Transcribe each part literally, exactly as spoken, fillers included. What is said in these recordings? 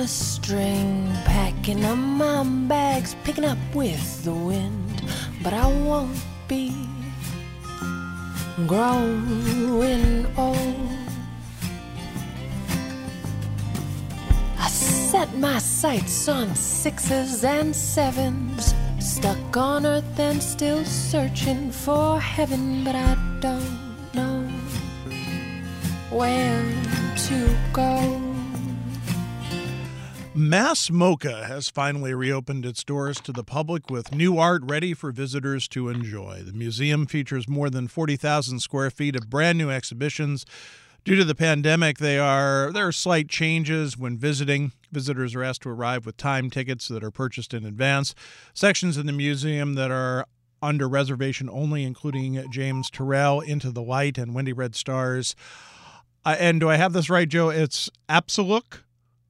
a string, packing up my bags, picking up with the wind. But I won't be growing old. I set my sights on sixes and sevens, stuck on earth and still searching for heaven. But I don't know where to go. Mass Mocha has finally reopened its doors to the public with new art ready for visitors to enjoy. The museum features more than forty thousand square feet of brand new exhibitions. Due to the pandemic, they are there are slight changes when visiting. Visitors are asked to arrive with time tickets that are purchased in advance. Sections in the museum that are under reservation only, including James Turrell, Into the Light, and Wendy Red Stars. Uh, and do I have this right, Joe? It's Apsaluk?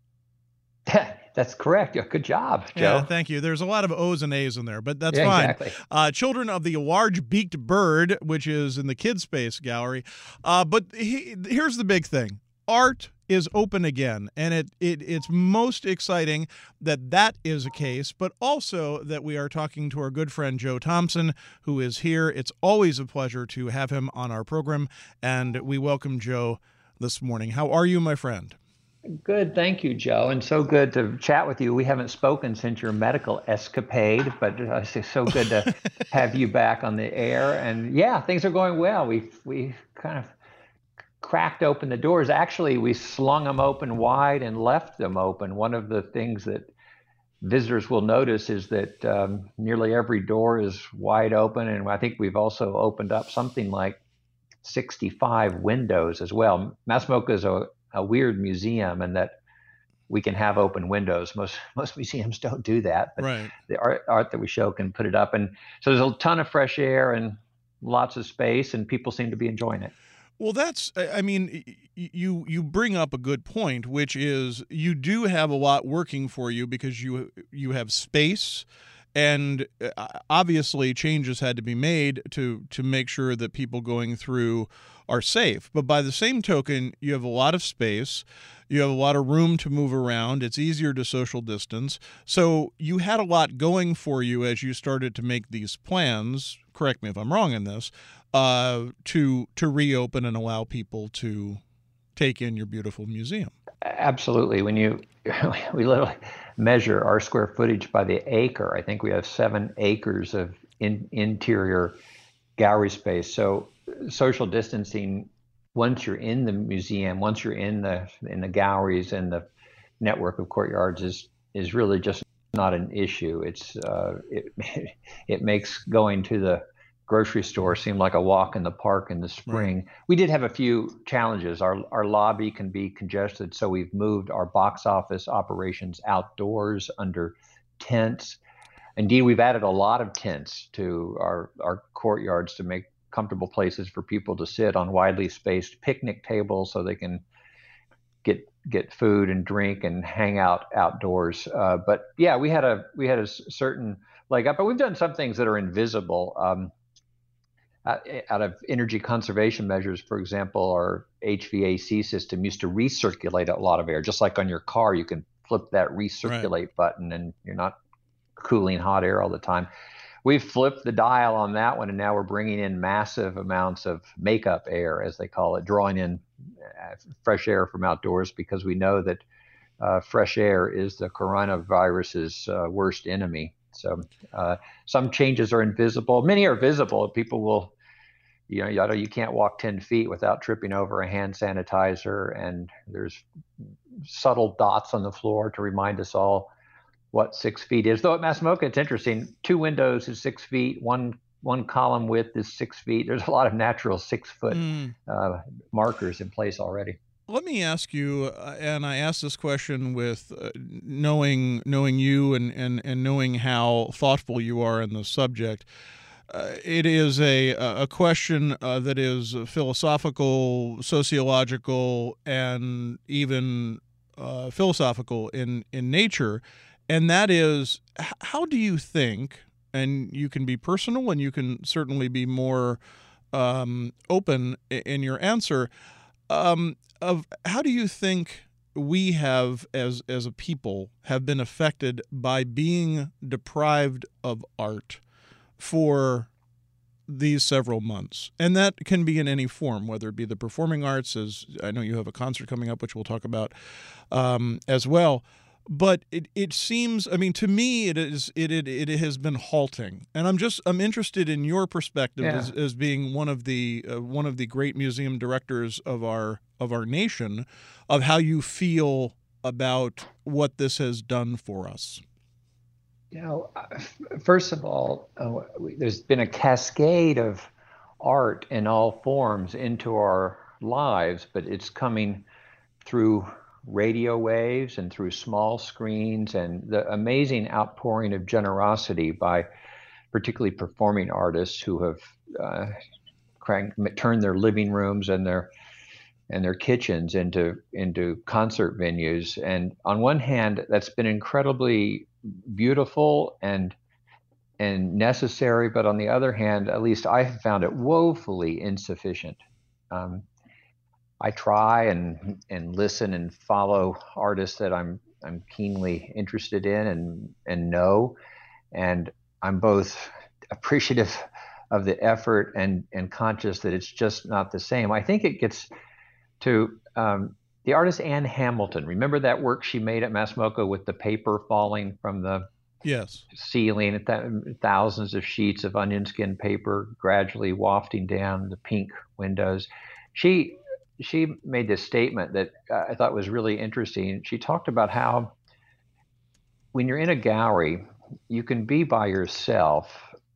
That's correct. Good job, Joe. Yeah, thank you. There's a lot of O's and A's in there, but that's yeah, fine. Exactly. Uh, Children of the Large-Beaked Bird, which is in the Kids Space Gallery. Uh, but he, here's the big thing. Art is open again, and it, it it's most exciting that that is a case, but also that we are talking to our good friend Joe Thompson, who is here. It's always a pleasure to have him on our program, and we welcome Joe this morning. How are you, my friend? Good, thank you, Joe, and so good to chat with you. We haven't spoken since your medical escapade, but it's so good to have you back on the air. And yeah, things are going well. We we kind of cracked open the doors. Actually, we slung them open wide and left them open. One of the things that visitors will notice is that um, nearly every door is wide open, and I think we've also opened up something like sixty-five windows as well. Mass Mocha is a a weird museum in that we can have open windows. Most most museums don't do that, but right. the art, art that we show can put it up. And so there's a ton of fresh air and lots of space, and people seem to be enjoying it. Well, that's, I mean, you you bring up a good point, which is you do have a lot working for you because you you have space. And obviously changes had to be made to to make sure that people going through are safe. But by the same token, you have a lot of space. You have a lot of room to move around. It's easier to social distance. So you had a lot going for you as you started to make these plans, correct me if I'm wrong in this, uh, to to reopen and allow people to take in your beautiful museum. Absolutely. When you, we literally measure our square footage by the acre. I think we have seven acres of in, interior gallery space. So social distancing, once you're in the museum, once you're in the in the galleries and the network of courtyards, is is really just not an issue. It's uh, it it makes going to the grocery store seem like a walk in the park in the spring. Right. We did have a few challenges. Our our lobby can be congested, so we've moved our box office operations outdoors under tents. Indeed, we've added a lot of tents to our, our courtyards to make comfortable places for people to sit on widely spaced picnic tables so they can get get food and drink and hang out outdoors. Uh, but yeah, we had a we had a certain leg up, but we've done some things that are invisible. Um, out of energy conservation measures, for example, our H V A C system used to recirculate a lot of air. Just like on your car, you can flip that recirculate right. button and you're not cooling hot air all the time. We've flipped the dial on that one, and now we're bringing in massive amounts of makeup air, as they call it, drawing in fresh air from outdoors, because we know that uh, fresh air is the coronavirus's uh, worst enemy. So uh, some changes are invisible. Many are visible. People will, you know, you, know, you can't walk ten feet without tripping over a hand sanitizer, and there's subtle dots on the floor to remind us all what six feet is. Though at Mass Mocha, it's interesting. Two windows is six feet. One one column width is six feet. There's a lot of natural six foot mm. uh, markers in place already. Let me ask you, uh, and I ask this question with uh, knowing knowing you and, and, and knowing how thoughtful you are in the subject. Uh, it is a a question uh, that is philosophical, sociological, and even uh, philosophical in, in nature, and that is, how do you think, and you can be personal and you can certainly be more um, open in your answer, um, of how do you think we have, as as a people, have been affected by being deprived of art for these several months. And that can be in any form, whether it be the performing arts, as I know you have a concert coming up, which we'll talk about um, as well. But it, it seems, I mean, to me, it is it, it it has been halting, and I'm just I'm interested in your perspective Yeah. as, as being one of the uh, one of the great museum directors of our of our nation, of how you feel about what this has done for us. You know, uh, first of all, uh, we, there's been a cascade of art in all forms into our lives, but it's coming through radio waves and through small screens, and the amazing outpouring of generosity by particularly performing artists who have uh, crank, turned their living rooms and their and their kitchens into into concert venues. And on one hand, that's been incredibly beautiful and and necessary, but on the other hand, at least I have found it woefully insufficient. Um, I try and and listen and follow artists that I'm I'm keenly interested in and and know, and I'm both appreciative of the effort and and conscious that it's just not the same. I think it gets to um, the artist Ann Hamilton. Remember that work she made at Masmoka with the paper falling from the Yes. ceiling, th- thousands of sheets of onion skin paper gradually wafting down the pink windows. She she made this statement that uh, I thought was really interesting. She talked about how when you're in a gallery, you can be by yourself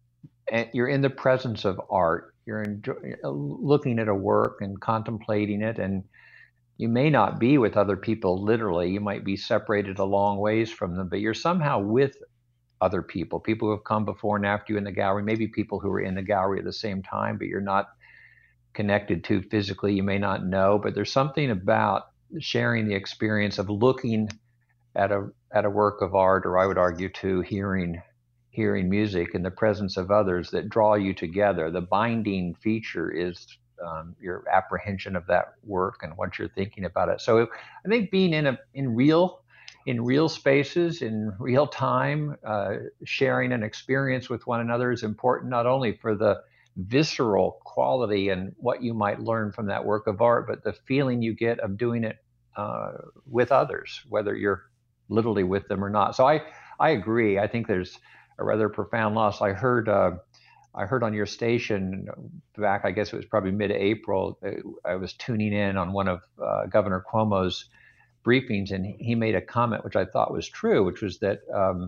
and you're in the presence of art. You're enjoy- looking at a work and contemplating it, and you may not be with other people literally. You might be separated a long ways from them, but you're somehow with other people, people who have come before and after you in the gallery, maybe people who were in the gallery at the same time, but you're not connected to physically, you may not know, but there's something about sharing the experience of looking at a at a work of art, or I would argue too, hearing hearing music in the presence of others that draw you together. The binding feature is um, your apprehension of that work and what you're thinking about it. So I think being in a in real in real spaces, in real time, uh, sharing an experience with one another is important, not only for the visceral quality and what you might learn from that work of art, but the feeling you get of doing it uh, with others, whether you're literally with them or not. So I, I agree. I think there's a rather profound loss. I heard, uh, I heard on your station back, I guess it was probably mid-April, I was tuning in on one of uh, Governor Cuomo's briefings, and he made a comment which I thought was true, which was that um,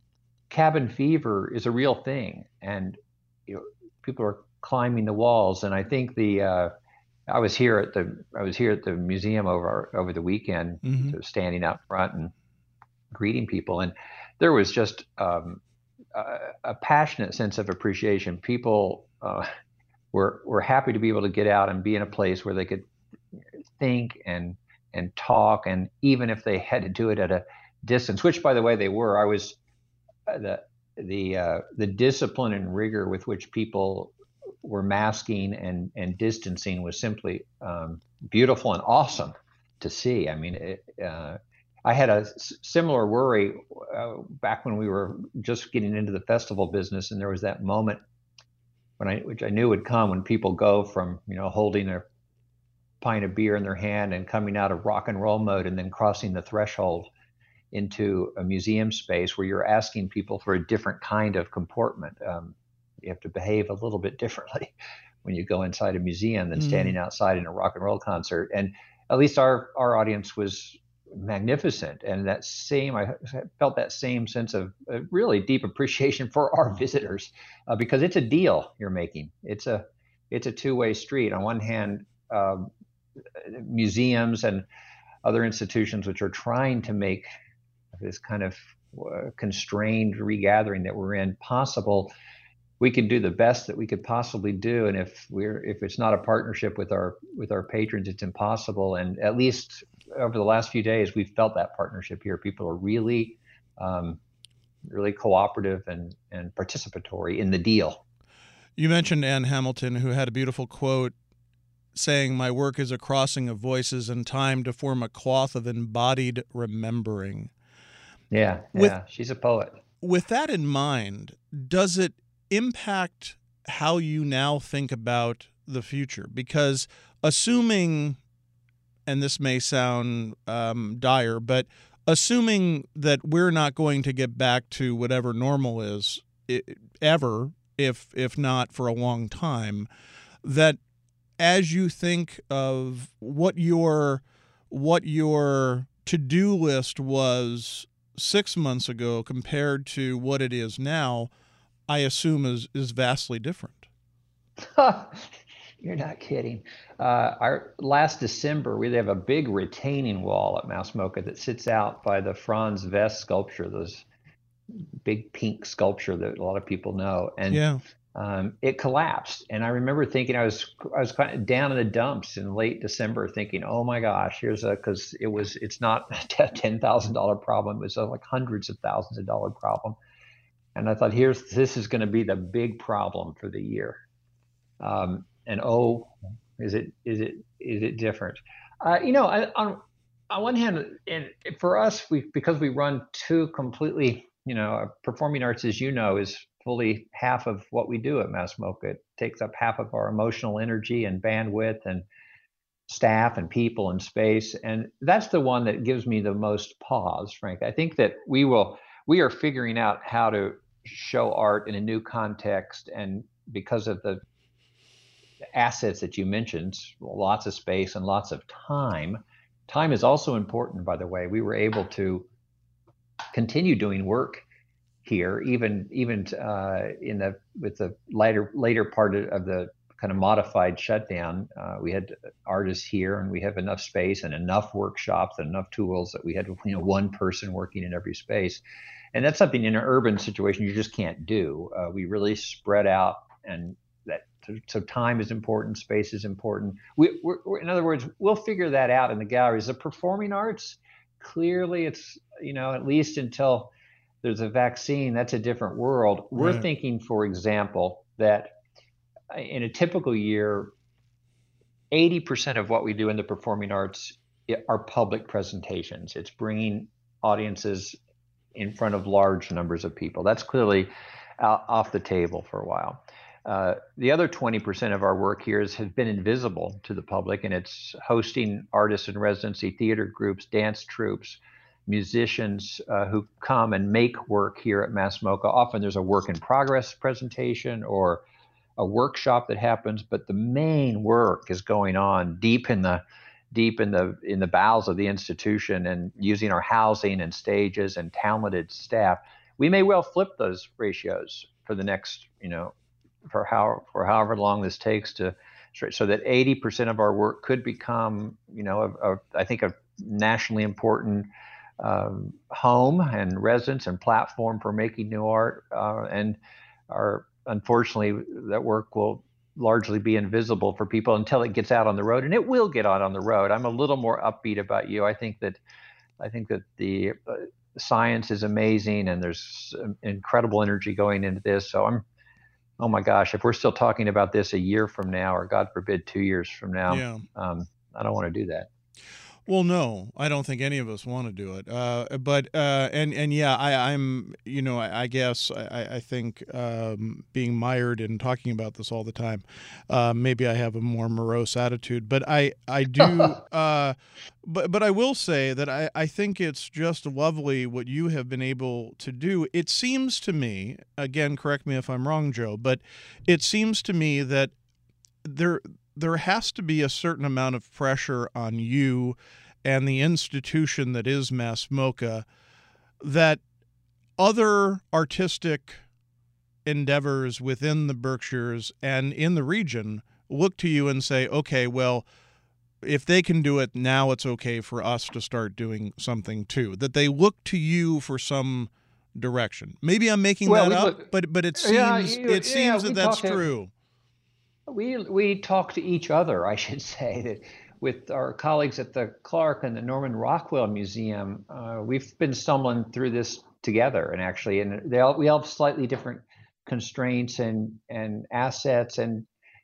cabin fever is a real thing, and you know, people are climbing the walls. And I think the uh, I was here at the I was here at the museum over over the weekend, Mm-hmm. standing out front and greeting people, and there was just um, a, a passionate sense of appreciation. People uh, were were happy to be able to get out and be in a place where they could think and and talk, and even if they had to do it at a distance, which by the way they were, I was uh, the the uh, the discipline and rigor with which people were masking and and distancing was simply um, beautiful and awesome to see. I mean, it, uh, I had a s- similar worry uh, back when we were just getting into the festival business, and there was that moment when I which I knew would come when people go from you know holding a pint of beer in their hand and coming out of rock and roll mode and then crossing the threshold into a museum space where you're asking people for a different kind of comportment. Um, you have to behave a little bit differently when you go inside a museum than standing outside in a rock and roll concert. And at least our, our audience was magnificent. And that same, I felt that same sense of uh, really deep appreciation for our visitors uh, because it's a deal you're making. It's a, it's a two-way street. On one hand, um, museums and other institutions which are trying to make this kind of uh, constrained regathering that we're in possible, we can do the best that we could possibly do. And if we're if it's not a partnership with our with our patrons, it's impossible. And at least over the last few days, we've felt that partnership here. People are really um, really cooperative and and participatory in the deal. You mentioned Ann Hamilton, who had a beautiful quote saying, "My work is a crossing of voices and time to form a cloth of embodied remembering." Yeah, With yeah, she's a poet. with that in mind, does it impact how you now think about the future? Because assuming, and this may sound um, dire, but assuming that we're not going to get back to whatever normal is I ever, if if not for a long time, that as you think of what your what your to-do list was six months ago compared to what it is now, I assume is is vastly different. You're not kidding. Uh, our last December, we have a big retaining wall at Mount Smoka that sits out by the Franz West sculpture, those big pink sculpture that a lot of people know, and Yeah. um, it collapsed. And I remember thinking I was I was kind of down in the dumps in late December, thinking, "Oh my gosh, here's a," because it was it's not a ten thousand dollar problem; it was a, like hundreds of thousands of dollar problem. And I thought, here's this is going to be the big problem for the year. Um, and oh, is it is it is it different? Uh, you know, I, on on one hand, and for us, we because we run two completely, you know, performing arts, as you know, is fully half of what we do at Mount Smoka. It takes up half of our emotional energy and bandwidth and staff and people and space, and that's the one that gives me the most pause, Frank. I think that we will we are figuring out how to show art in a new context, and because of the assets that you mentioned, lots of space and lots of time. Time is also important, by the way. We were able to continue doing work here, even even uh, in the with the later later part of the kind of modified shutdown. Uh, we had artists here, and we have enough space and enough workshops and enough tools that we had, you know, one person working in every space, and that's something in an urban situation you just can't do. Uh, we really spread out, and that so, so time is important, space is important. We, we're, we're, in other words, we'll figure that out in the galleries. The performing arts, clearly, it's, you know, at least until there's a vaccine, that's a different world. We're Right. thinking, for example, that in a typical year, eighty percent of what we do in the performing arts are public presentations. It's bringing audiences in front of large numbers of people. That's clearly out, off the table for a while. Uh, the other twenty percent of our work here has been invisible to the public, and it's hosting artists in residency, theater groups, dance troupes, musicians uh, who come and make work here at Mount Smoka. Often there's a work in progress presentation or a workshop that happens, but the main work is going on deep in the deep in the in the bowels of the institution, and using our housing and stages and talented staff. We may well flip those ratios for the next, you know, for how for however long this takes to, so that eighty percent of our work could become, you know, a, a, I think a nationally important um, home and residence and platform for making new art. Uh, and our unfortunately, that work will largely be invisible for people until it gets out on the road, and it will get out on the road. I'm a little more upbeat about you. I think that I think that the uh, science is amazing, and there's incredible energy going into this. So I'm, oh my gosh, if we're still talking about this a year from now, or God forbid, two years from now, Yeah. um, I don't want to do that. Well, no, I don't think any of us want to do it. Uh, but uh, and and yeah, I, I'm you know I, I guess I, I think um, being mired in talking about this all the time, uh, maybe I have a more morose attitude. But I I do. uh, but but I will say that I I think it's just lovely what you have been able to do. It seems to me, again, correct me if I'm wrong, Joe, but it seems to me that there. there has to be a certain amount of pressure on you and the institution that is Mount Smoka, that other artistic endeavors within the Berkshires and in the region look to you and say, okay, well, if they can do it, now it's okay for us to start doing something too. That they look to you for some direction. Maybe I'm making Well, that we up, look- but but it seems Yeah, you- it yeah, seems we that that's talk to- true. We we talk to each other, I should say, that with our colleagues at the Clark and the Norman Rockwell Museum. Uh, we've been stumbling through this together, and actually, and they all we all have slightly different constraints and and assets, and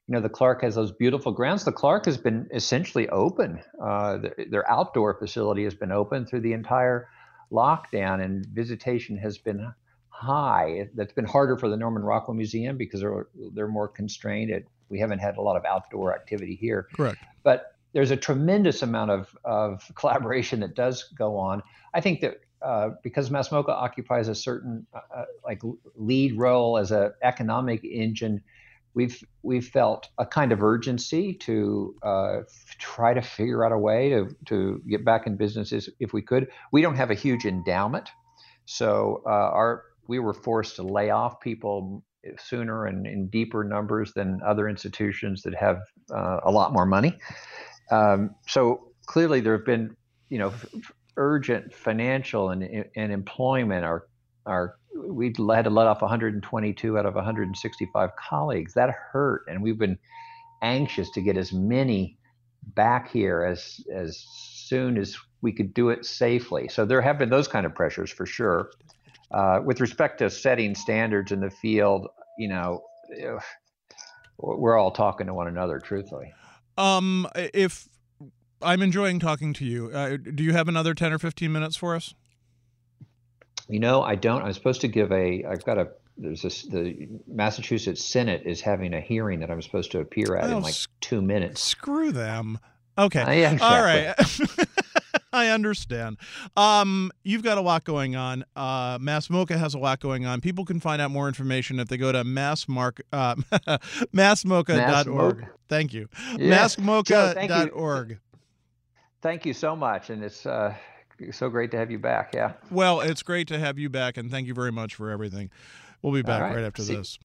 You know, the Clark has those beautiful grounds. The Clark has been essentially open. Uh, the, their outdoor facility has been open through the entire lockdown, and visitation has been high. That's been harder for the Norman Rockwell Museum because they're they're more constrained. It, we haven't had a lot of outdoor activity here. Correct. But there's a tremendous amount of, of collaboration that does go on. I think that uh, because Mass MoCA occupies a certain uh, like lead role as an economic engine, we've we've felt a kind of urgency to uh, try to figure out a way to to get back in businesses if we could. We don't have a huge endowment, so uh, our we were forced to lay off people sooner and in deeper numbers than other institutions that have uh, a lot more money. Um, so clearly there have been, you know, urgent financial and and employment are are we had to let off one hundred twenty-two out of one hundred sixty-five colleagues. That hurt, and we've been anxious to get as many back here as as soon as we could do it safely. So there have been those kind of pressures for sure. Uh, with respect to setting standards in the field, you know, we're all talking to one another, truthfully. Um, if I'm enjoying talking to you, uh, do you have another ten or fifteen minutes for us? You know, I don't. I'm supposed to give a. I've got a. There's this. The Massachusetts Senate is having a hearing that I'm supposed to appear at oh, in like two minutes. Screw them. Okay. Uh, yeah, exactly. All right. I understand. Um, you've got a lot going on. Uh, Mass MoCA has a lot going on. People can find out more information if they go to massmark, uh, mass moca dot org. Mass Thank you. Yeah. mass moca dot org. Thank, thank you so much. And it's uh, so great to have you back. Yeah. Well, it's great to have you back. And thank you very much for everything. We'll be back right. right after See- this.